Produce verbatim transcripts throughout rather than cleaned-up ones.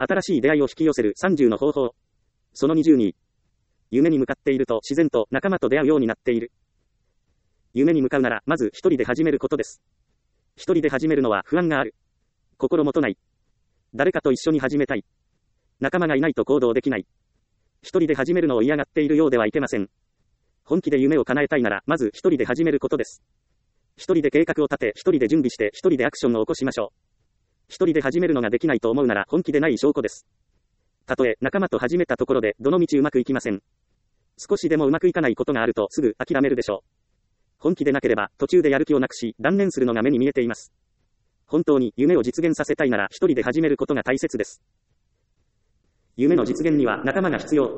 新しい出会いを引き寄せるさんじゅうの方法。そのにじゅうに。夢に向かっていると自然と仲間と出会うようになっている。夢に向かうなら、まず一人で始めることです。一人で始めるのは不安がある。心もとない。誰かと一緒に始めたい。仲間がいないと行動できない。一人で始めるのを嫌がっているようではいけません。本気で夢を叶えたいなら、まず一人で始めることです。一人で計画を立て、一人で準備して、一人でアクションを起こしましょう。一人で始めるのができないと思うなら、本気でない証拠です。たとえ仲間と始めたところで、どの道うまくいきません。少しでもうまくいかないことがあると、すぐ諦めるでしょう。本気でなければ、途中でやる気をなくし、断念するのが目に見えています。本当に夢を実現させたいなら、一人で始めることが大切です。夢の実現には仲間が必要。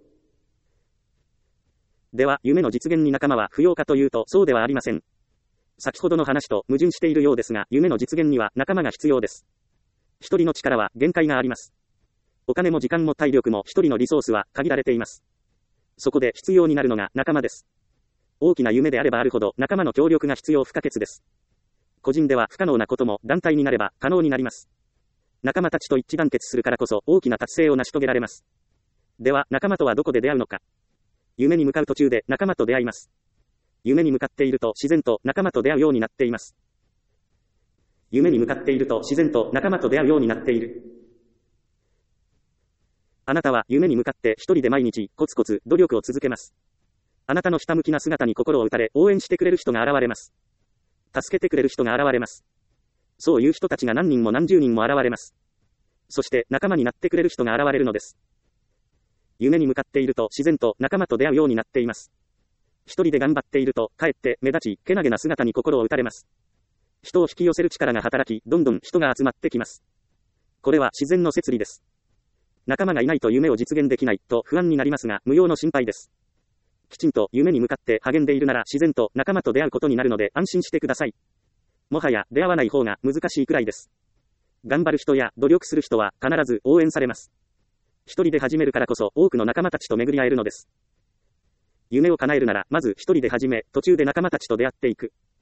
では、夢の実現に仲間は不要かというと、そうではありません。先ほどの話と矛盾しているようですが、夢の実現には仲間が必要です。一人の力は限界があります。お金も時間も体力も一人のリソースは限られています。そこで必要になるのが仲間です。大きな夢であればあるほど仲間の協力が必要不可欠です。個人では不可能なことも団体になれば可能になります。仲間たちと一致団結するからこそ大きな達成を成し遂げられます。では仲間とはどこで出会うのか。夢に向かう途中で仲間と出会います。夢に向かっていると自然と仲間と出会うようになっています。夢に向かっていると自然と仲間と出会うようになっている。あなたは夢に向かって一人で毎日コツコツ努力を続けます。あなたのひたむきな姿に心を打たれ応援してくれる人が現れます。助けてくれる人が現れます。そういう人たちが何人も何十人も現れます。そして仲間になってくれる人が現れるのです。夢に向かっていると自然と仲間と出会うようになっています。一人で頑張っているとかえって目立ちけなげな姿に心を打たれます。人を引き寄せる力が働き、どんどん人が集まってきます。これは自然の摂理です。仲間がいないと夢を実現できないと不安になりますが、無用の心配です。きちんと夢に向かって励んでいるなら自然と仲間と出会うことになるので安心してください。もはや出会わない方が難しいくらいです。頑張る人や努力する人は必ず応援されます。一人で始めるからこそ多くの仲間たちと巡り合えるのです。夢を叶えるならまず一人で始め、途中で仲間たちと出会っていく。